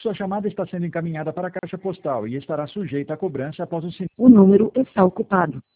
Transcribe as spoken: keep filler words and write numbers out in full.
Sua chamada está sendo encaminhada para a caixa postal e estará sujeita a cobrança após o sinal. O número está ocupado.